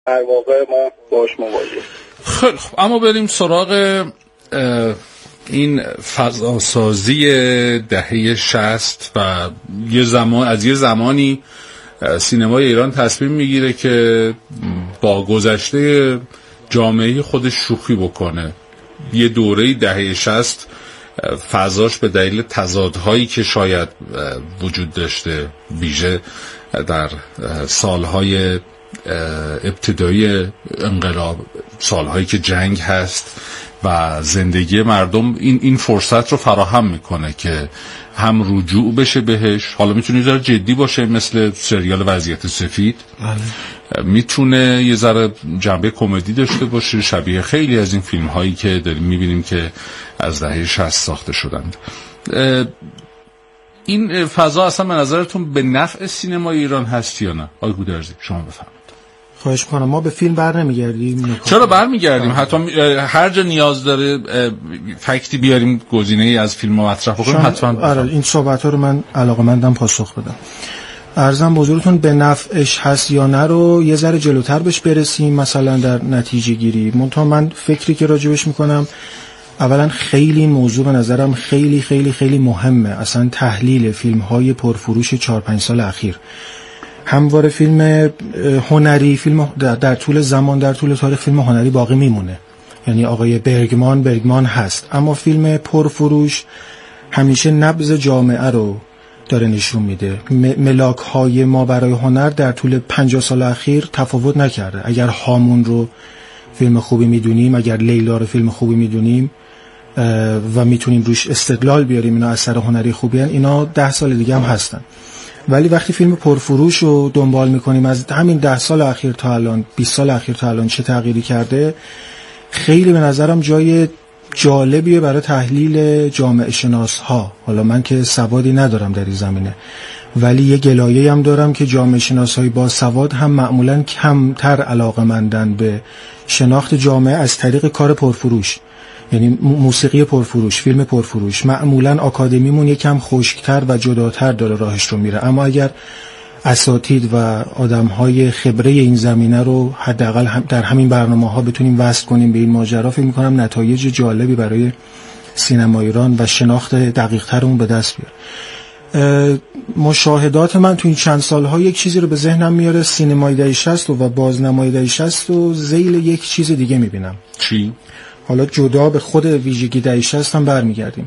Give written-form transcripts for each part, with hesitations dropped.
هر واقع ما باش مواجهیم. خیلی خب، اما بریم سراغ این فضاسازی دهه 60 و از یه زمانی سینمای ایران تصمیم میگیره که با گذشته جامعه خودش شوخی بکنه. یه دوره دهه 60 فضاش به دلیل تضادهایی که شاید وجود داشته، ویژه در سالهای ابتدایی انقلاب، سالهایی که جنگ هست و زندگی مردم این فرصت رو فراهم میکنه که هم رجوع بشه بهش. حالا میتونه یه ذره جدی باشه مثل سریال وضعیت سفید، میتونه یه ذره جنبه کمدی داشته باشه شبیه خیلی از این فیلم هایی که داریم میبینیم که از دهه 60 ساخته شدند. این فضا اصلا به نظرتون به نفع سینمای ایران هست یا نه؟ آقای گودرزی شما بفرمایید. خواهش می‌کنم. ما به فیلم برنمیگردیم. چرا برمیگردیم؟ حتی هر جا نیاز داره فکتی بیاریم، گزینه‌ای از فیلم مطرح بکنیم حتما. آره، این صحبت‌ها رو من علاقه‌مندم پاسخ بدم. عرضم به حضورتون به نفعش هست یا نه رو یه ذره جلوتر بهش برسیم، مثلا در نتیجه گیری. من فکری که راجبش میکنم، اولا خیلی این موضوع به نظرم خیلی خیلی خیلی مهمه، اصلا تحلیل فیلم‌های پرفروش 4-5 سال اخیر. همواره فیلم هنری، فیلم در طول زمان، در طول تاریخ فیلم هنری باقی میمونه، یعنی آقای برگمان هست، اما فیلم پرفروش همیشه نبض جامعه رو داره نشون میده. ملاک‌های ما برای هنر در طول 50 سال اخیر تفاوت نکرده. اگر هامون رو فیلم خوبی میدونیم، اگر لیلا رو فیلم خوبی میدونیم و میتونیم روش استدلال بیاریم اینا اثر هنری خوبی هن، اینا 10 سال دیگه هم هستن. ولی وقتی فیلم پرفروش رو دنبال میکنیم از همین 10 سال اخیر تا الان، 20 سال اخیر تا الان چه تغییری کرده، خیلی به نظرم جای جالبیه برای تحلیل جامعه شناس ها. حالا من که سوادی ندارم در این زمینه، ولی یه گلایه هم دارم که جامعه شناس های با سواد هم معمولاً کمتر علاقه‌مندن به شناخت جامعه از طریق کار پرفروش، یعنی موسیقی پرفروش، فیلم پرفروش. معمولاً آکادمیمون یکم خشک‌تر و جداتر داره راهش رو میره، اما اگر اساتید و آدم‌های خبره این زمینه رو حداقل در همین برنامه‌ها بتونیم وصل کنیم به این ماجرا، فکر می‌کنم نتایج جالبی برای سینما ایران و شناخت دقیق‌تر اون به دست بیاره. مشاهدات من تو این چند سال‌ها یک چیزی رو به ذهنم میاره، سینمای دهه 60 و بازنمای دهه 60 و ذیل یک چیز دیگه می‌بینم. چی؟ حالا جدا به خود ویژگی دهه 60 هم برمیگردیم.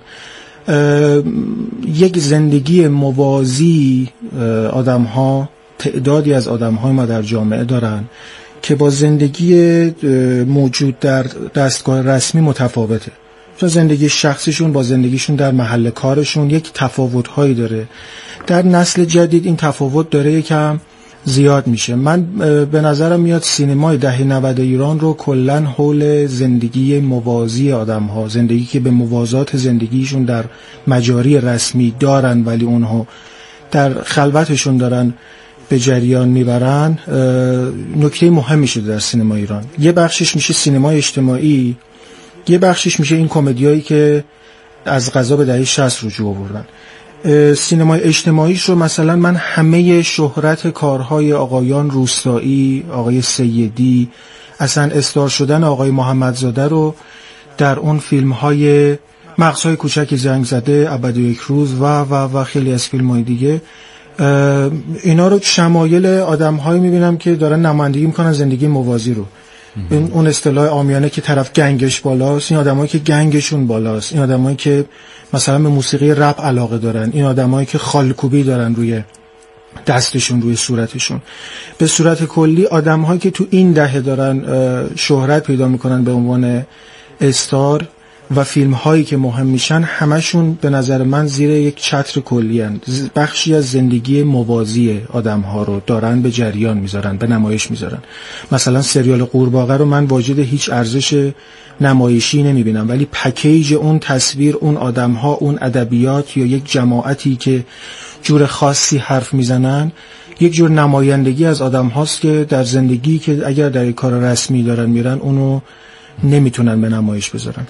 یک زندگی موازی آدم‌ها، تعدادی از آدم‌های ما در جامعه دارن که با زندگی موجود در دستگاه رسمی متفاوته. چون زندگی شخصیشون با زندگیشون در محل کارشون یک تفاوت‌هایی داره. در نسل جدید این تفاوت داره یکم زیاد میشه. من به نظرم میاد سینمای دهه 90 ایران رو کلاً حول زندگی موازی آدم‌ها، زندگی که به موازات زندگیشون در مجاری رسمی دارن ولی اونها در خلوتشون دارن به جریان میبرن، نکته مهمی شده در سینما ایران. یه بخشش میشه سینمای اجتماعی، یه بخشش میشه این کمدیایی که از قضا به دهه 60 رجوع آوردن. سینمای اجتماعیش رو مثلا من همه شهرت کارهای آقایان روستایی، آقای سیدی، اصلا استار شدن آقای محمدزاده رو در اون فیلم‌های مغزهای کوچک زنگ زده، ابد و یک روز و خیلی از فیلم‌های دیگه، اینا رو شمایل آدم‌هایی می‌بینم که دارن نمایندگی می‌کنن زندگی موازی رو. اون اصطلاح عامیانه که طرف گنگش بالاست، این آدمایی که گنگشون بالاست، این آدمایی که مثلا به موسیقی رپ علاقه دارن، این آدمایی که خالکوبی دارن روی دستشون، روی صورتشون. به صورت کلی آدم‌هایی که تو این دهه دارن شهرت پیدا میکنن به عنوان استار و فیلم‌هایی که مهم میشن، همشون به نظر من زیر یک چتر کلی هستند. بخشی از زندگی موازی آدم‌ها رو دارن به جریان میذارن، به نمایش میذارن. مثلا سریال قورباغه رو من واجد هیچ ارزش نمایشی نمیبینم، ولی پکیج اون تصویر، اون آدم‌ها، اون ادبیات یا یک جماعتی که جور خاصی حرف میزنن، یک جور نمایندگی از آدم هاست که در زندگی که اگر در کار رسمی دارن میرن اونو نمیتونن به نمایش بذارن.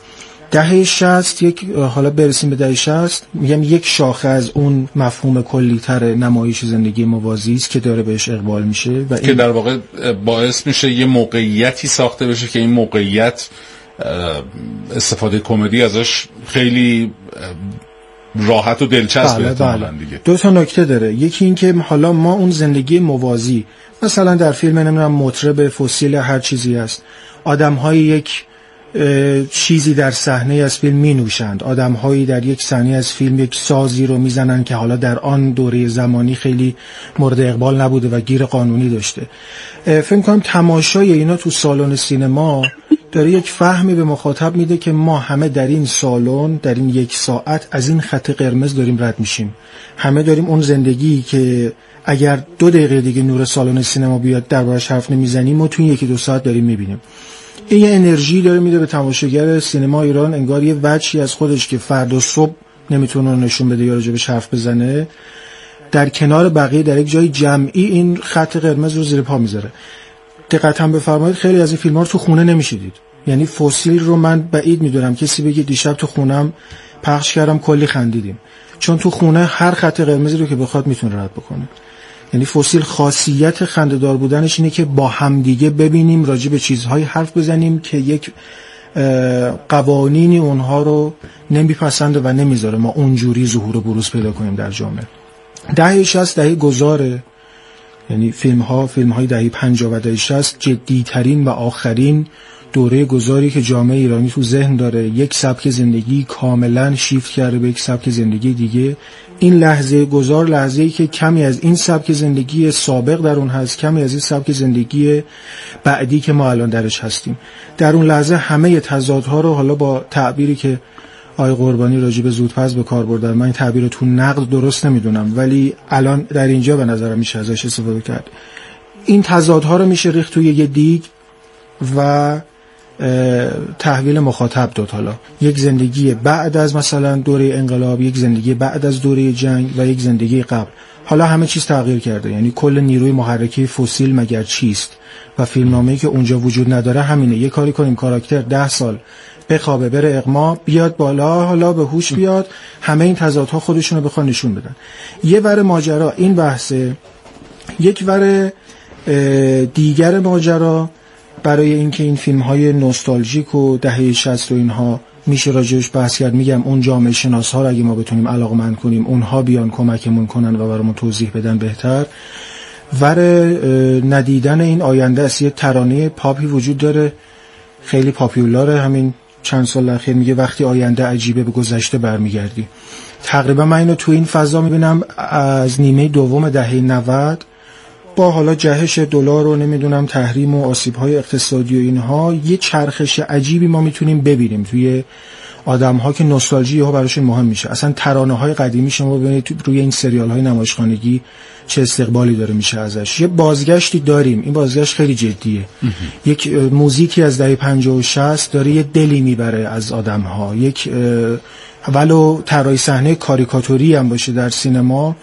دهه 60 حالا برسیم به دهه 60 میگم یک شاخه از اون مفهوم کلی‌تر نمایش زندگی موازی است که داره بهش اقبال میشه و که در واقع باعث میشه یه موقعیتی ساخته بشه که این موقعیت استفاده کمدی ازش خیلی راحت و دلچسب احتمالاً دیگه. دو تا نکته داره. یکی این که حالا ما اون زندگی موازی مثلا در فیلم نمیدونم مطرب فسیل هر چیزی است، آدم‌های یک چیزی در صحنه از فیلم می نوشند، آدم‌هایی در یک صحنه از فیلم یک سازی رو میزنن که حالا در آن دوره زمانی خیلی مورد اقبال نبوده و گیر قانونی داشته. فکر کنم تماشای اینا تو سالن سینما داره یک فهمی به مخاطب میده که ما همه در این سالن در این یک ساعت از این خط قرمز داریم رد میشیم، همه داریم اون زندگی که اگر 2 دقیقه دیگه نور سالن سینما بیاد دربارش حرف نمیزنیم ما تو 1-2 ساعت داریم میبینیم. این یه انرژی داره میده به تماشاگر سینما ایران، انگار یه وجهی از خودش که فردا صبح نمیتونه نشون بده یا راجبش حرف بزنه، در کنار بقیه در یک جای جمعی این خط قرمز رو زیر پا میذاره. دقت هم بفرمایید خیلی از این فیلم‌ها رو تو خونه نمیشیدید. یعنی فسیل رو من بعید میدونم کسی بگه دیشب تو خونم پخش کردم کلی خندیدیم، چون تو خونه هر خط قرمزی رو که بخواد میتونه رد بکنه. یعنی فسیل خاصیت خنده‌دار بودنش اینه که با همدیگه ببینیم، راجع به چیزهای حرف بزنیم که یک قوانینی اونها رو نمیپسنده و نمیذاره ما اونجوری ظهور و بروز پیدا کنیم در جامعه. دهه 60 دهه گذاره، یعنی فیلم‌های دهه 50 و دهه 60 جدی‌ترین و آخرین دوره گذاری که جامعه ایرانی تو ذهن داره. یک سبک زندگی کاملا شیفت کرده به یک سبک زندگی دیگه. این لحظه گذار لحظه‌ای که کمی از این سبک زندگی سابق در اون هست، کمی از این سبک زندگی بعدی که ما الان درش هستیم. در اون لحظه همه تضادها رو حالا با تعبیری که آقای قربانی راجع به زودپز به کار بردن، من این تعبیر رو تو نقد درست نمیدونم ولی الان در اینجا به نظرم میشه ازش استفاده کرد. این تضادها رو میشه ریخت توی یه دیگ و تحویل مخاطب داد. حالا یک زندگی بعد از مثلا دوره انقلاب، یک زندگی بعد از دوره جنگ و یک زندگی قبل. حالا همه چیز تغییر کرده، یعنی کل نیروی محرکه فسیل مگر چیست و فیلمنامه‌ای که اونجا وجود نداره همینه. یه کاری کنیم کاراکتر 10 سال بخوابه بره اغما بیاد بالا، حالا به هوش بیاد، همه این تضادها خودشونو بخوان نشون بدن. یه ور ماجرا این بحثه، یک ور دیگر ماجرا برای اینکه این فیلم‌های نوستالژیک و دهه 60 و اینها میشه راجعش بحث کرد. میگم اون جامعه شناس‌ها رو اگه ما بتونیم علاقه‌مند کنیم اونها بیان کمکمون کنن و برامون توضیح بدن بهتر. ور ندیدن این آینده است. یه ترانه پاپی وجود داره خیلی پاپیولاره همین چند سال اخیر، میگه وقتی آینده عجیبه به گذشته برمیگردی. تقریبا من اینو تو این فضا میبینم از نیمه دوم دهه 90 با حالا جهش دلار و نمیدونم تحریم و آسیب‌های اقتصادی و اینها یه چرخش عجیبی ما میتونیم ببینیم توی آدم‌ها که نوستالژی ها براشون مهم میشه. اصلا ترانه‌های قدیمی شما ببینید روی این سریال‌های نمایشخانگی چه استقبالی داره میشه ازش. یه بازگشتی داریم، این بازگشت خیلی جدیه. یک موزیکی از دهه 50 و 60 داره یه دلی میبره از آدم‌ها، یک ولو طراحی صحنه کاریکاتوری هم باشه در سینما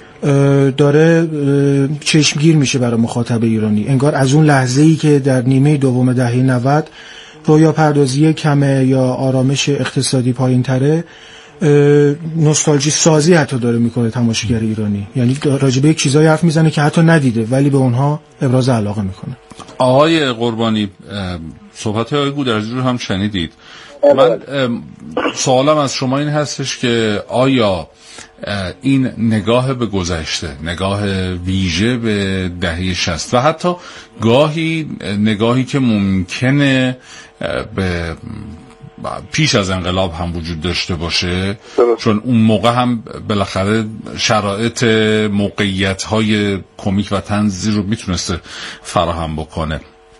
داره چشمگیر میشه برای مخاطب ایرانی. انگار از اون لحظه‌ای که در نیمه دوم دهه 90 رویا پردازی کمه یا آرامش اقتصادی پایین تره، نوستالژی سازی حتی داره میکنه تماشاگر ایرانی. یعنی راجبه یک چیزایی حرف میزنه که حتی ندیده ولی به اونها ابراز علاقه میکنه. آقای قربانی صحبت های گودرزی رو هم شنیدید. من سوالم از شما این هستش که آیا این نگاه به گذشته، نگاه ویژه به دهه 60 و حتی گاهی نگاهی که ممکنه به پیش از انقلاب هم وجود داشته باشه، چون اون موقع هم بالاخره شرایط موقعیت‌های کمیک و طنزی رو میتونسته فراهم بکنه،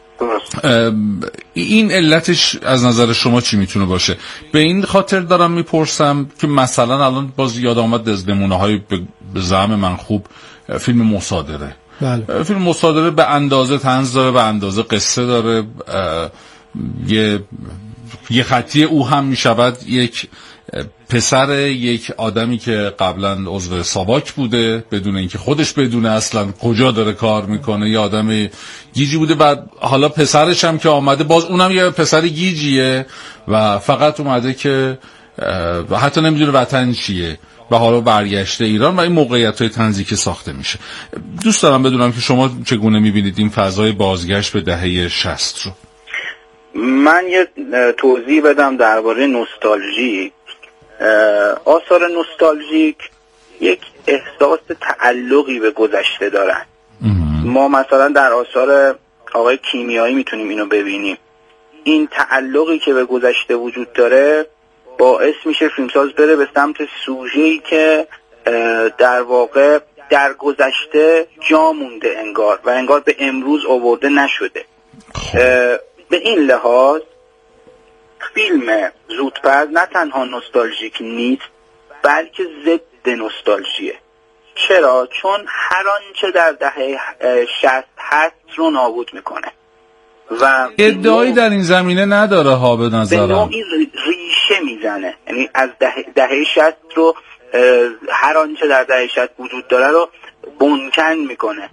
این علتش از نظر شما چی میتونه باشه؟ به این خاطر دارم میپرسم که مثلا الان باز یاد آمد از نمونه‌های به زعم من خوب فیلم مصادره. بله. فیلم مصادره به اندازه طنز داره، به اندازه قصه داره، یه خطی او هم میشود یک پسر یک آدمی که قبلا عضو ساواک بوده بدون اینکه خودش بدونه اصلا کجا داره کار میکنه، یه آدم گیجی بوده و حالا پسرش هم که آمده باز اونم یه پسر گیجیه و فقط اومده که حتی نمیدونه وطن چیه و حالا برگشته ایران و این موقعیت‌های طنزی که ساخته میشه. دوست دارم بدونم که شما چگونه میبینید این فضای بازگشت به دهه 60 رو. من یه توضیح بدم درباره نوستالژی. آثار نوستالژیک یک احساس تعلقی به گذشته دارن. ما مثلا در آثار آقای کیمیایی میتونیم اینو ببینیم. این تعلقی که به گذشته وجود داره باعث میشه فیلمساز بره به سمت سوژه‌ای که در واقع در گذشته جا مونده انگار و انگار به امروز آورده نشده. به این لحاظ فیلم زودپز نه تنها نوستالژیک نیست بلکه ضد نوستالژیه. چرا؟ چون هر آنچه در دهه 60 هست رو نابود میکنه و ادعایی در این زمینه نداره ها به نظرم. به نوعی ریشه میزنه، یعنی از دهه 60 رو هر آنچه در دهه 60 وجود داره رو بنکن میکنه.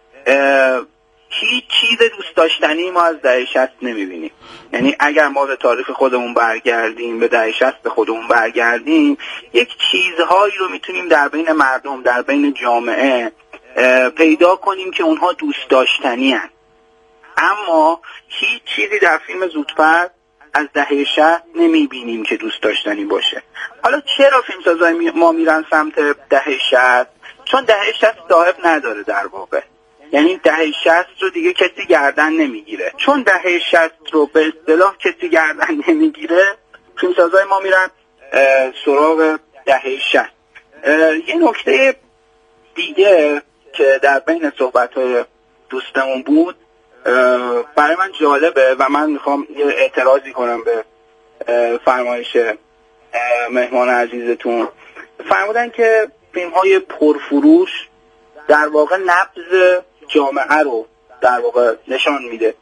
هیچ چیز دوست داشتنی ما از دهه 60 نمیبینیم. یعنی اگر ما به تاریخ خودمون برگردیم، به دهه 60 به خودمون برگردیم، یک چیزهایی رو میتونیم در بین مردم، در بین جامعه پیدا کنیم که اونها دوست داشتنی هست. اما هیچ چیزی در فیلم زودپز از دهه 60 نمیبینیم که دوست داشتنی باشه. حالا چرا فیلمسازای ما میرن سمت دهه 60؟ چون دهه 60 صاحب نداره در واقع. یعنی دهه 60 رو دیگه کسی گردن نمیگیره. چون دهه 60 رو به اصطلاح کسی گردن نمیگیره، فیلمسازای ما میرن سراغ دهه 60. یه نکته دیگه که در بین صحبت‌های دوستمون بود برای من جالبه و من میخوام یه اعتراضی کنم به فرمایش مهمان عزیزتون. فرمودن که فیلم‌های پرفروش در واقع نبض جامعه رو در واقع نشان میده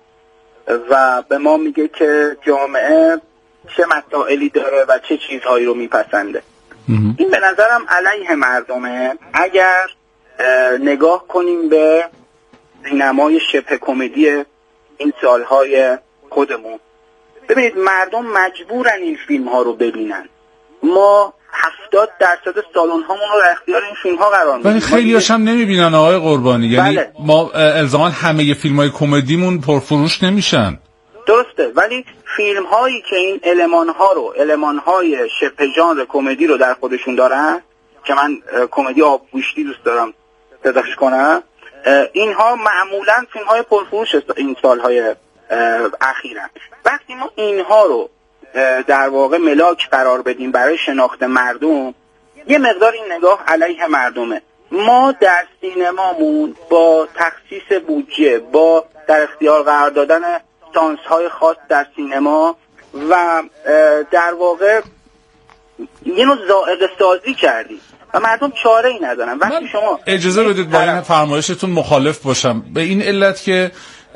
و به ما میگه که جامعه چه مسائلی داره و چه چیزهایی رو میپسنده. این به نظرم علیه مردمه. اگر نگاه کنیم به سینمای شبه کمدی این سالهای خودمون، ببینید مردم مجبورن این فیلم ها رو ببینن. ما 70% سالن هامون رو در اختیار این فیلم ها قرار میدیم، ولی خیلی‌هاش هم نمیبینن آقای قربانی. یعنی بله. ما الزاما همه فیلم های کمدیمون پرفروش نمیشن. درسته، ولی فیلم هایی که این المان های شبه ژانر کمدی رو در خودشون دارن، که من کمدی آبگوشتی دوست دارم صداش کنم، اینها معمولا فیلم های پرفروش این سالهای اخیرن. وقتی ما اینها رو در واقع ملاک قرار بدیم برای شناخت مردم، یه مقدار این نگاه علیه مردمه. ما در سینمامون با تخصیص بودجه، با در اختیار قرار دادن سانس های خاص در سینما و در واقع یه نوع ذائقه سازی کردیم و مردم چاره ای ندارن. وقتی شما اجازه بدید با این فرمایشتون مخالف باشم، به این علت که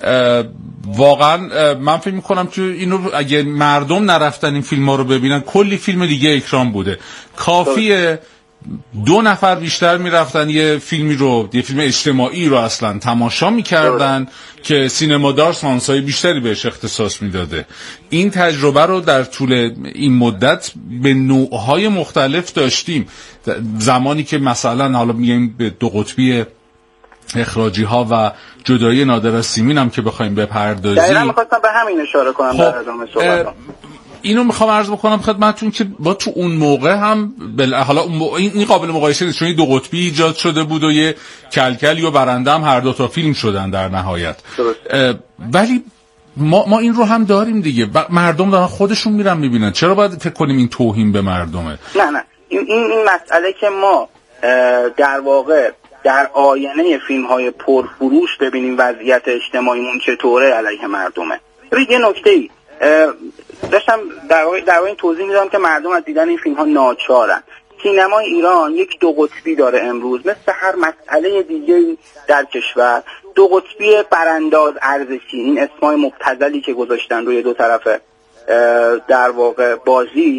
واقعا من فکر میکنم که اینو اگه مردم نرفتن این فیلم ها رو ببینن، کلی فیلم دیگه اکران بوده. کافیه 2 نفر بیشتر میرفتن یه فیلم اجتماعی رو اصلا تماشا میکردن که سینمادار سانسای بیشتری بهش اختصاص میداده. این تجربه رو در طول این مدت به نوعهای مختلف داشتیم. زمانی که مثلا حالا میگیم به 2 قطبی اخراجی ها و جدایی نادر از سیمین هم که بخوایم بپردازیم، دقیقا میخواستم به همین اشاره کنم در ادامه صحبتم. اینو میخوام عرض بکنم خدمتتون که با تو اون موقع هم حالا این قابل مقایسه نیست، چون این 2 قطبی ایجاد شده بود و یه کلکلی و برنده هم هر 2 تا فیلم شدن در نهایت. ولی ما این رو هم داریم دیگه. مردم دارن خودشون میرن میبینن. چرا باید فکر کنیم این توهین به مردمه؟ نه این مسئله که ما در واقع در آینه فیلم های پرفروش ببینیم وضعیت اجتماعیمون چطوره علیه مردمه. یه نکته‌ای داشتم در واقع این توضیح میدم که مردم از دیدن این فیلم ها ناچارن. سینمای ایران یک 2 قطبی داره امروز، مثل هر مسئله دیگه در کشور. 2 قطبی برانداز ارزشی، این اسمای مبتذلی که گذاشتن روی 2 طرف در واقع بازی،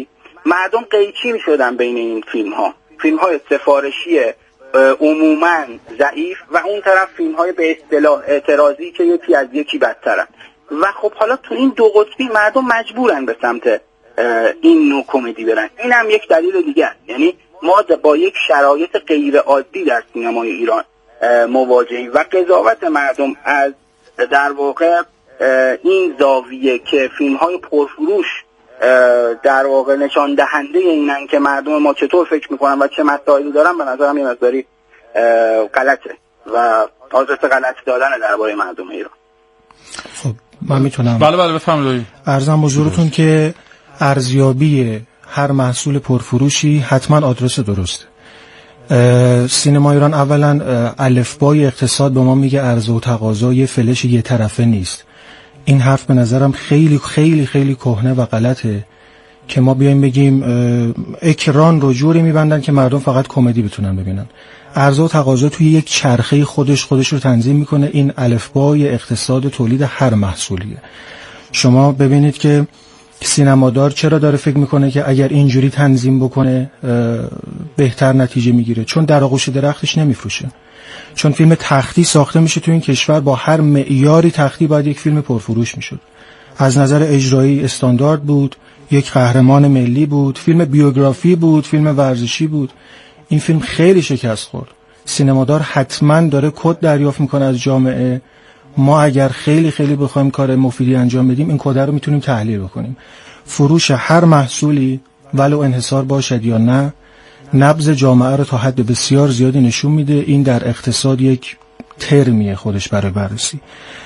مردم قیچی میشدن بین این فیلم های سفارشی عموما ضعیف و اون طرف فیلم های به اصطلاح اعتراضی که یکی از یکی بدترن. و خب حالا تو این دو قطبی مردم مجبورن به سمت این نوع کمدی برن. این هم یک دلیل دیگه است. یعنی ما با یک شرایط غیر عادی در سینمای ایران مواجهیم و قضاوت مردم از در واقع این زاویه که فیلم های پرفروش در واقع نشان دهنده اینن که مردم ما چطور فکر میکنن و چه مسائلی دارن، به نظرم یه مقداری غلطه و حاضرت غلط دادن درباره مردم ایران. خب من میتونم بله بفرمایید. عرضم حضورتون که ارزیابی هر محصول پرفروشی حتما آدرس درسته. سینما ایران اولا الفبای اقتصاد به ما میگه عرضه و تقاضا یه فلش یه طرفه نیست. این حرف به نظرم خیلی خیلی خیلی کهنه و غلطه که ما بیایم بگیم اکران رو جوری میبندن که مردم فقط کمدی بتونن ببینن. عرضه و تقاضا توی یک چرخه خودش رو تنظیم میکنه. این الفبای اقتصاد تولید هر محصولیه. شما ببینید که سینمادار چرا داره فکر میکنه که اگر اینجوری تنظیم بکنه بهتر نتیجه میگیره؟ چون در آغوش درختش نمیفروشه. چون فیلم تختی ساخته میشه تو این کشور با هر معیاری تختی باید یک فیلم پرفروش میشد. از نظر اجرایی استاندارد بود، یک قهرمان ملی بود، فیلم بیوگرافی بود، فیلم ورزشی بود. این فیلم خیلی شکست خورد. سینمادار حتما داره کد دریافت میکنه از جامعه. ما اگر خیلی خیلی بخوایم کار مفیدی انجام بدیم این کد رو میتونیم تحلیل بکنیم. فروش هر محصولی ولو انحصار باشد یا نه نبض جامعه رو تا حد بسیار زیادی نشون میده. این در اقتصاد یک ترمیه خودش برای بررسی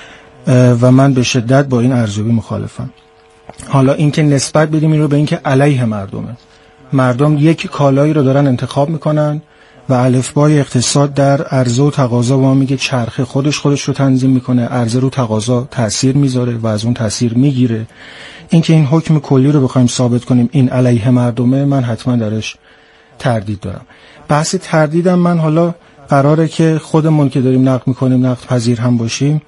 و من به شدت با این ارزیابی مخالفم. حالا اینکه نسبت بدیم این رو به اینکه علیه مردمه، مردم یک کالایی رو دارن انتخاب میکنن و الفبای اقتصاد در عرضه و تقاضا با ما میگه چرخه خودش رو تنظیم میکنه، عرضه رو تقاضا تأثیر میذاره و از اون تأثیر میگیره. اینکه این حکم کلی رو بخوایم ثابت کنیم این علیه مردمه، من حتما درش تردید دارم. بحث تردیدم من حالا قراره که خودمون که داریم نقد میکنیم نقد پذیر هم باشیم،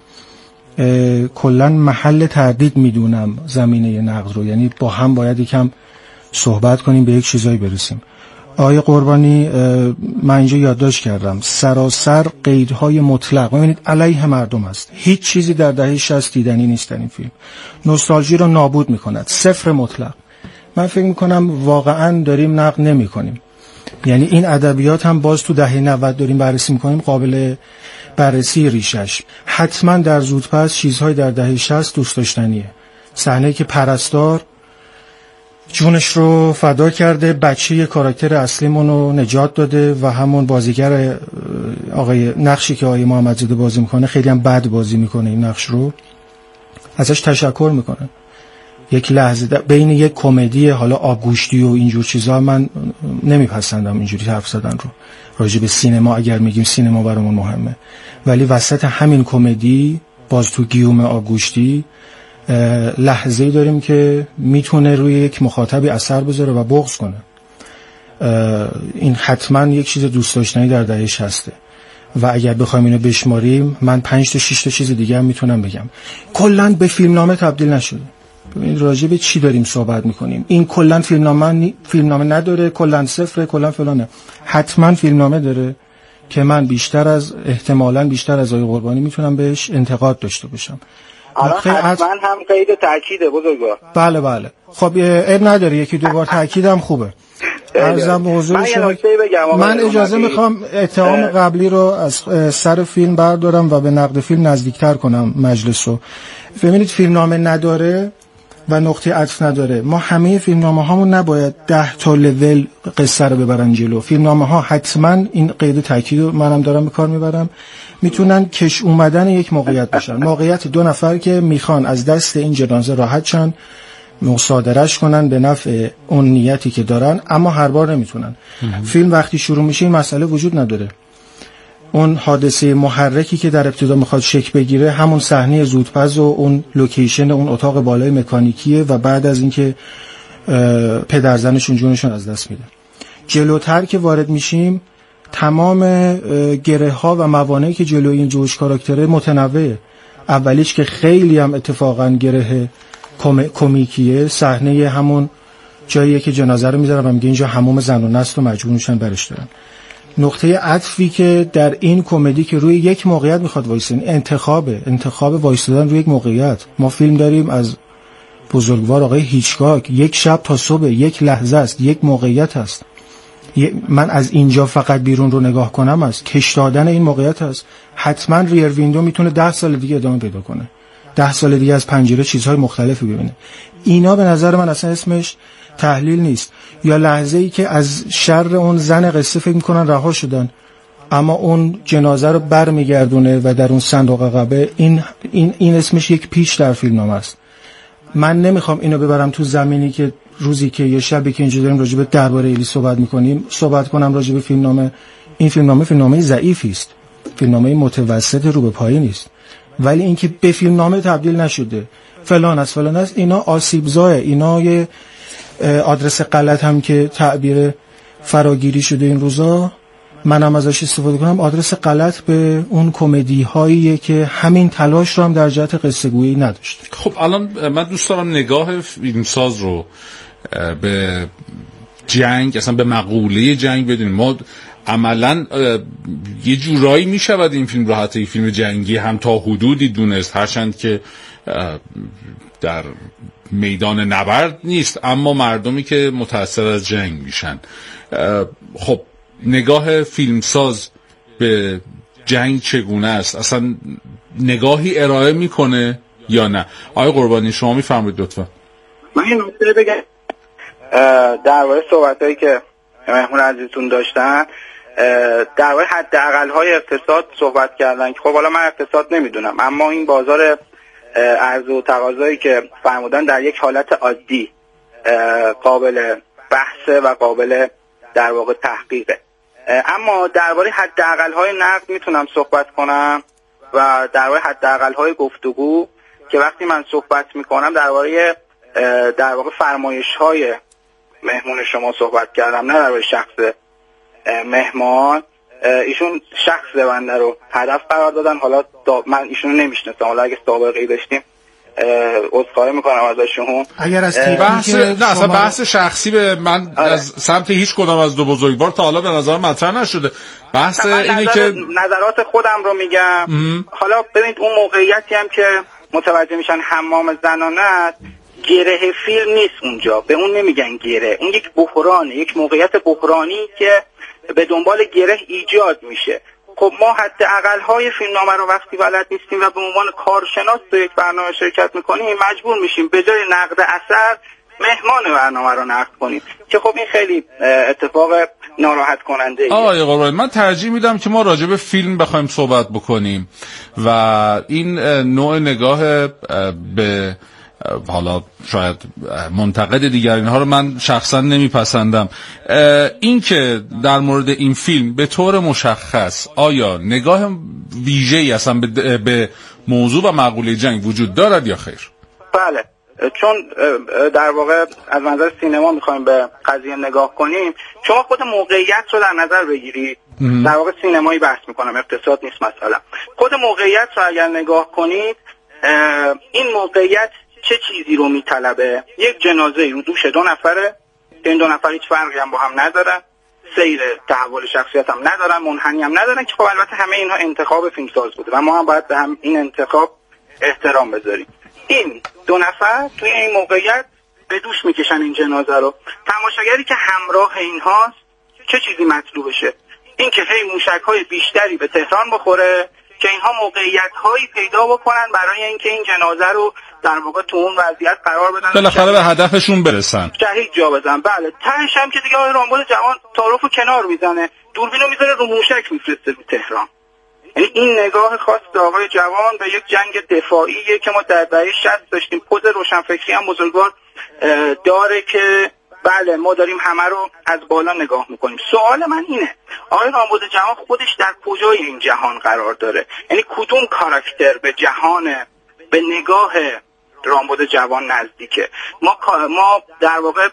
کلا محل تردید میدونم زمینه نقد رو، یعنی با هم باید یکم صحبت کنیم به یک چیزایی برسیم. آقای قربانی من اینجا یادداشت کردم سراسر قیدهای مطلق ببینید علیه مردم است. هیچ چیزی در دهه 60 دیدنی نیست در این فیلم. نوستالژی رو نابود میکند، صفر مطلق. من فکر میکنم واقعا داریم نقد نمیکنیم. یعنی این ادبیات هم باز تو دهه 90 داریم بررسی میکنیم، قابل بررسی ریشش. حتما در زودپس چیزهای در دهه 60 دوست داشتنیه. صحنه‌ای که پرستار جونش رو فدا کرده، بچه کاراکتر اصلیمون رو نجات داده و همون بازیگر آقای نقشی که آقای محمدزاده بازی میکنه خیلی هم بد بازی میکنه، این نقش رو ازش تشکر میکنه. یک لحظه بین یک کمدی حالا آبگوشتی و اینجور چیزا من نمیپسندم اینجوری حرف زدن رو راجع به سینما. اگر میگیم سینما برامون مهمه، ولی وسط همین کمدی باز تو گیوم آبگوشتی لحظه‌ای داریم که میتونه روی یک مخاطبی اثر بذاره و بغض کنه. این حتما یک چیز دوست داشتنی در دهه 60 و اگر بخوایم اینو بشماریم من 5 تا 6 تا چیز دیگه هم میتونم بگم. کلا به فیلمنامه تبدیل نشده. ببینید راجع به چی داریم صحبت میکنیم. این کلا فیلمنامه نداره، کلا صفره، کلا فلانه. حتما فیلمنامه داره که من احتمالاً بیشتر از آقای قربانی میتونم بهش انتقاد داشته باشم. حتما هم قید تأکیده بزرگوار. بله. خب عیب نداره، یکی دو بار تأکیدم خوبه. عرضم به حضور شما من اجازه میخوام اتهام قبلی رو از سر فیلم بردارم و به نقد فیلم نزدیکتر کنم مجلس رو. ببینید فیلمنامه نداره و نقطه عطف نداره. ما همه فیلمنامه هامون نباید 10 تا لول قصه رو ببرن جلو. فیلمنامه ها حتما این قید تاکید رو منم دارم به کار میبرم، میتونن کش اومدن یک موقعیت باشن. موقعیت دو نفر که میخوان از دست این جنازه راحت شن، مصادرهش کنن به نفع اون نیتی که دارن، اما هر بار نمیتونن. فیلم وقتی شروع میشه این مسئله وجود نداره. اون حادثه محرکی که در ابتدا میخواد شکل بگیره همون صحنه زودپز و اون لوکیشن اون اتاق بالای مکانیکیه و بعد از اینکه پدرزنشون جونشون از دست میده. جلوتر که وارد میشیم تمام گره ها و موانعی که جلوی این جوش کاراکتره متنوعه. اولیش که خیلی هم اتفاقا گره کمیکیه، صحنه همون جاییه که جنازه رو میذارن و میگه اینجا حموم زنونه است و مجبور میشن برش دارن. نقطه عطفی که در این کمدی که روی یک موقعیت میخواد وایسن، انتخاب وایسادن روی یک موقعیت. ما فیلم داریم از بزرگوار آقای هیچکاک، یک شب تا صبح، یک لحظه است، یک موقعیت است. من از اینجا فقط بیرون رو نگاه کنم است کش دادن این موقعیت است. حتما ریر ویندو میتونه 10 سال دیگه ادامه پیدا کنه، 10 سال دیگه از پنجره چیزهای مختلفی ببینه. اینا به نظر من اصلا اسمش تحلیل نیست. یا لحظه‌ای که از شر اون زن قصه فکر میکنن رها شدن، اما اون جنازه رو برمیگردونه و در اون صندوق عقبه، این اسمش یک پیچ در فیلمنامه است. من نمیخوام اینو ببرم تو زمینی که روزی که یه شبی که اینجا داریم راجع به درباره الی صحبت میکنیم صحبت کنم راجع به فیلمنامه. این فیلمنامه ضعیفی است، فیلمنامه متوسط رو به پایین است، ولی اینکه به فیلمنامه تبدیل نشده فلان است، اینا آسیبزاه، اینا یه آدرس غلط هم که تعبیر فراگیری شده این روزا، منم ازش استفاده کنم، آدرس غلط به اون کمدی هاییه که همین تلاش رو هم در جهت قصه گویی نداشت. خب الان من دوست دارم نگاه فیلمساز رو به جنگ، اصلا به مقوله جنگ بدونیم. ما عملا یه جورایی میشود این فیلم رو حتی فیلم جنگی هم تا حدودی دونست، هرچند که در میدان نبرد نیست، اما مردمی که متأثر از جنگ میشن. خب نگاه فیلمساز به جنگ چگونه است؟ اصلا نگاهی ارائه میکنه یا نه؟ آقای قربانی شما میفرمایید لطفا. من این نکته بگم درباره صحبتایی که مهمون عزیزتون داشتن، درباره حداقل‌های اقتصاد صحبت کردن که خب حالا من اقتصاد نمیدونم، اما این بازار عرضه و تقاضایی که فرمودن در یک حالت عادی قابل بحثه و قابل در واقع تحقیقه. اما درباره حداقل‌های نقد میتونم صحبت کنم و درباره حداقل‌های گفتگو که وقتی من صحبت میکنم درباره در واقع فرمایش‌های مهمون شما صحبت کردم، نه درباره شخص مهمان. ایشون شخص بنده رو هدف قرار دادن. حالا من ایشونو نمیشناسم، حالا اگه سابقه‌ای داشتیم عذرخواهی میکنم ازشون. اگر از اصلا بحث شخصی به من از سمت هیچ کدام از دو بزرگوار تا حالا به نظر مطرح نشده. بحث اینه که نظرات خودم رو میگم. حالا ببینید اون موقعیتی هم که متوجه میشن حمام زنانه است، گره فیلم نیست اونجا، به اون نمیگن گره، اون یک بحرانه، یک موقعیت بحرانی که به دنبال گره ایجاد میشه. خب ما حداقل‌های فیلمنامه رو وقتی بلد نیستیم و به عنوان کارشناس تو یک برنامه شرکت میکنیم، مجبور میشیم به جای نقد اثر مهمان برنامه رو نقد کنیم که خب این خیلی اتفاق ناراحت کننده ایه. آقای قربانی من ترجیح میدم که ما راجع به فیلم بخوایم صحبت بکنیم و این نوع نگاه به حالا شاید منتقد دیگر اینها رو من شخصا نمیپسندم. این که در مورد این فیلم به طور مشخص آیا نگاه ویژه‌ای اصلا به موضوع و مقوله جنگ وجود دارد یا خیر؟ بله، چون در واقع از منظر سینما میخوایم به قضیه نگاه کنیم، شما خود موقعیت رو در نظر بگیرید. در واقع سینمایی بحث میکنم، اقتصاد نیست مثلا. خود موقعیت رو اگر نگاه کنید، این موقعیت چه چیزی رو میطلبه؟ یک جنازه رو دوش 2 نفره، این 2 نفر هیچ فرقی هم با هم ندارن، سیر تحول شخصیت هم ندارن، منحنی هم ندارن، که خب البته همه اینها انتخاب فیلمساز بوده و ما هم باید به هم این انتخاب احترام بذاریم. این 2 نفر توی این موقعیت به دوش میکشن این جنازه رو. تماشاگری که همراه اینهاست چه چیزی مطلوبشه؟ این که هی موشک‌های بیشتری به تهران بخوره که اینها موقعیت‌هایی پیدا بکنن برای اینکه این جنازه رو در واقع تو اون وضعیت قرار بدن، بالاخره به هدفشون برسن، شهید جا بزن. بله، تهش هم که دیگه آقای رامبد جوان تعارفو کنار میزنه، دوربینو میذاره رو موشک میفرسته به تهران. یعنی این نگاه خاص آقای جوان به یک جنگ دفاعیه که ما در دهه 60 داشتیم. پوز روشنفکری هم بزرگوار داره که بله ما داریم همه رو از بالا نگاه میکنیم. سوال من اینه آقای رامبد جوان خودش در کجای این جهان قرار داره؟ یعنی کدوم کاراکتر به جهان، به نگاه رامبد جوان نزدیکه؟ ما در واقع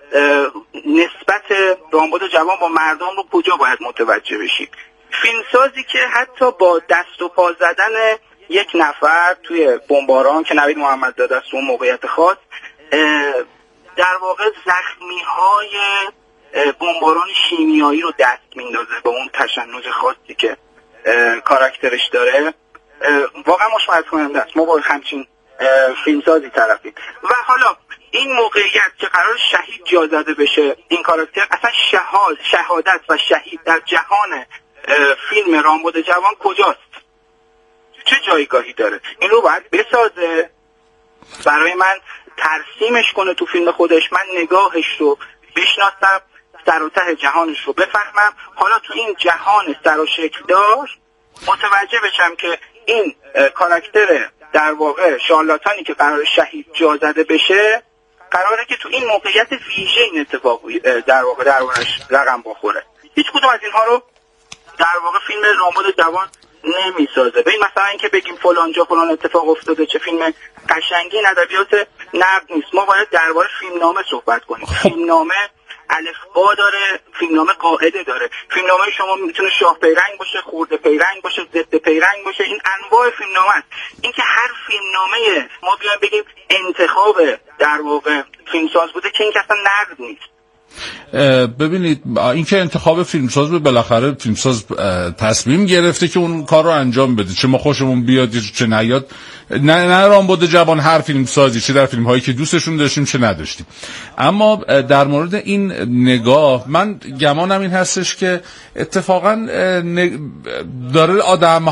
نسبت رامبد جوان با مردم رو کجا باید متوجه بشیم؟ فیلمسازی که حتی با دست و پا زدن یک نفر توی بمباران که نوید محمد داده است اون موقعیت خاص در واقع زخمی‌های بمباران شیمیایی رو دست میندازه به اون تشنج خاصی که کاراکترش داره. واقعا مشمئز کننده است. ما با همچین فیلمسازی طرفیم و حالا این موقعیت که قرار شهید جا زده بشه این کاراکتر، اصلا شهادت و شهید در جهان فیلم رامبد جوان کجاست؟ چه جایگاهی داره؟ این رو باید بسازه، برای من ترسیمش کنه تو فیلم خودش، من نگاهش رو بشناسم، سر و ته جهانش رو بفهمم، حالا تو این جهان سر و شکل دار متوجه بشم که این کاراکتر در واقع شارلاتانی که قرار شهید جا زده بشه قراره که تو این موقعیت ویژه این اتفاق در واقع دربارش رقم بخوره. هیچ کدوم از اینها رو در واقع فیلم رامبد جوان نمیسازه. ببین مثلا اینکه بگیم فلان جا فلان اتفاق افتاده چه فیلم قشنگی، ادبیات نقد نیست. ما باید درباره فیلمنامه صحبت کنیم. فیلمنامه الفبا داره، فیلمنامه قاعده داره. فیلمنامه شما میتونه شاه پیرنگ باشه، خورده پیرنگ باشه، ضد پیرنگ باشه. این انواع فیلمنامه است. اینکه هر فیلمنامه ما بیایم بگیم انتخاب در واقع فیلمساز بوده که این اصلا نقد نیست. ببینید اینکه انتخاب فیلمساز به بالاخره فیلمساز تصمیم گرفته که اون کار رو انجام بده، چه ما خوشمون بیاد چه نیاد. نه رامبد جوان هر فیلمسازی چه در فیلم هایی که دوستشون داشتیم چه نداشتیم. اما در مورد این نگاه من گمانم این هستش که اتفاقا داره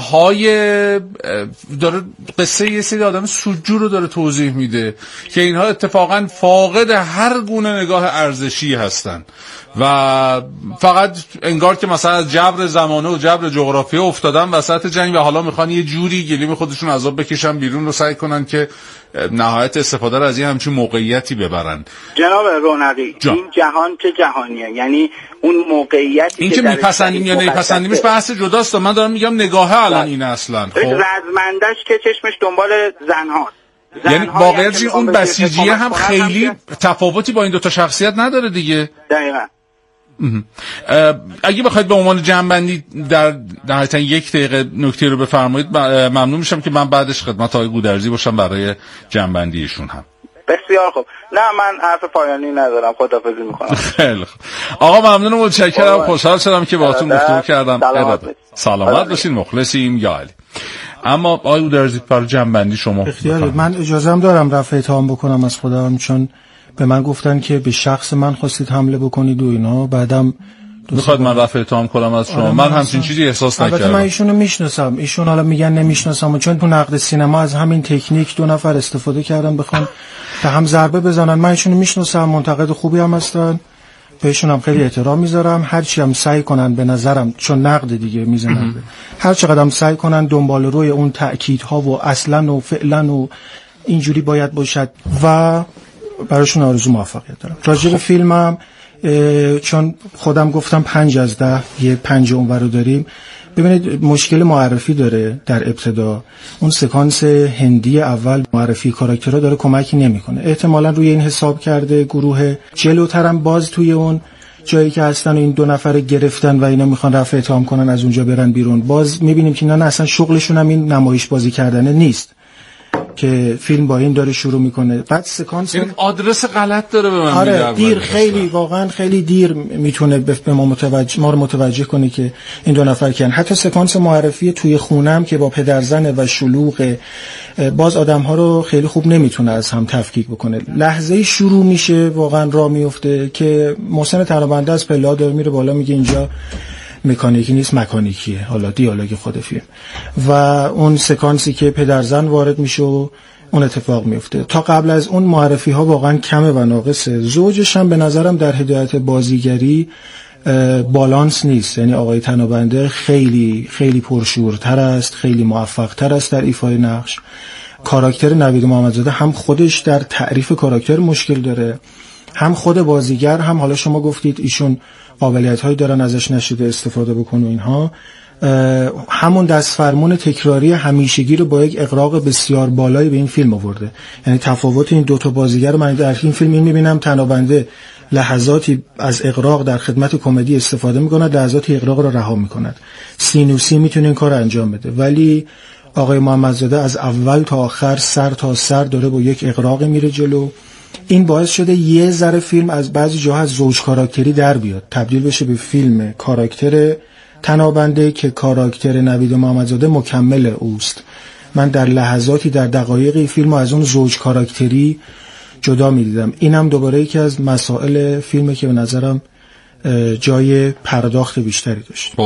داره قصه یه سری آدم سوجو رو داره توضیح میده که اینها اتفاقا فاقد هر گونه نگاه ارزشی هستن و فقط انگار که مثلا از جبر زمانه و جبر جغرافیه افتادن وسط جنگ و حالا میخوان یه جوری گلیم خودشون عذاب بکشن بیرون رو سعی کنن که نهایت استفاده رو از این همچین موقعیتی ببرن. جناب رونقی این جهان چه جهانیه؟ یعنی اون موقعیتی این که میپسندیم یا نمیپسندیمش بحث جداست. من دارم میگم نگاهه الان این اصلا خب رزمندش که چشمش دنبال زن‌ها، یعنی واقعیت اون بسیجیه هم خیلی تفاوتی با این دوتا شخصیت نداره دیگه. دقیقاً. اگه بخواید به عنوان جنبندی در نهایتا 1 دقیقه نکته رو بفرمایید ممنون میشم که من بعدش خدمت آقای گودرزی باشم برای جنبندی ایشون هم. بسیار خوب. نه من حرف پایانی ندارم، خداحافظی میکنم. خیلی خوب آقا ممنونم، متشکرم، خوشحال شدم که باهاتون گفتگو کردم. سلامت باشین، مخلصیم یا علی. اما آقای گودرزی برای جنبندی شما اختیار من اجازه‌ام دارم رفع اتهام بکنم از خودم، چون به من گفتن که به شخص من خواستید حمله بکنید و اینا. بعدم میخواد من رفع اتهام کنم از شما؟ من همچین چیزی احساس نکردم. البته من ایشونو میشناسم، ایشون حالا میگن نمیشناسم، چون تو نقد سینما از همین تکنیک 2 نفر استفاده کردن بخوان به هم ضربه بزنن. من ایشونو میشناسم، منتقد خوبی هم هستن، بهشون هم خیلی احترام میذارم. هر چی هم سعی کنن به نظرم، چون نقد دیگه میزنن، هر چقدر هم سعی کنن دنبال روی اون تأکیدها و اصلا و فعلا و اینجوری باید باشد و براشون آرزو موفقیت دارم. راجع به فیلمم چون خودم گفتم 5 از 10، یه 5 اونور رو داریم. ببینید مشکل معرفی داره در ابتدا. اون سکانس هندی اول معرفی کاراکترها داره کمکی نمیکنه. احتمالاً روی این حساب کرده گروه جلوترم باز توی اون جایی که هستن و این 2 نفر گرفتن و اینا میخوان رفع اتهام کنن از اونجا برن بیرون، باز میبینیم که نه اصلا شغلشون هم این نمایش بازی کردنه نیست که فیلم با این داره شروع میکنه. بعد سکانس این آدرس غلط داره به من میگه. آره دیر، خیلی واقعا خیلی دیر میتونه به ما رو متوجه کنه که این 2 نفر کیان. حتی سکانس معرفی توی خونم که با پدرزن و شلوغ، باز آدم‌ها رو خیلی خوب نمیتونه از هم تفکیک بکنه. لحظه شروع میشه واقعا راه میفته که محسن ترابنده از پله‌ها داره میره بالا، میگه اینجا مکانیکی نیست مکانیکیه، حالا دیالوگ خود فیلم، و اون سکانسی که پدرزن وارد میشه و اون اتفاق میفته. تا قبل از اون معرفی ها واقعا کمه و ناقصه. زوجش هم به نظرم در هدایت بازیگری بالانس نیست، یعنی آقای تنابنده خیلی خیلی پرشورتر است، خیلی موفق تر است در ایفای نقش. کاراکتر نوید محمدزاده هم خودش در تعریف کاراکتر مشکل داره، هم خود بازیگر، هم حالا شما گفتید ایشون قابلیت هایی دارن ازش نشده استفاده بکنه و اینها. همون دستفرمون تکراری همیشگی رو با یک اغراق بسیار بالایی به این فیلم آورده. یعنی تفاوت این 2 تا بازیگر رو من در این فیلم میبینم. تنابنده لحظاتی از اغراق در خدمت کمدی استفاده میکند، لحظاتی اغراق رو رها میکند. سینوسی میتونه این کار انجام بده، ولی آقای محمدزاده از اول تا آخر سر تا سر داره با یک اغراق میره جلو این باعث شده یه ذره فیلم از بعضی جاها از زوج کاراکتری در بیاد، تبدیل بشه به فیلم کاراکتر تنابنده که کاراکتر نوید محمدزاده مکمل اوست. من در لحظاتی در دقایقی فیلم از اون زوج کاراکتری جدا می‌دیدم. اینم دوباره یکی از مسائل فیلمه که به نظرم جای پرداخت بیشتری داشت.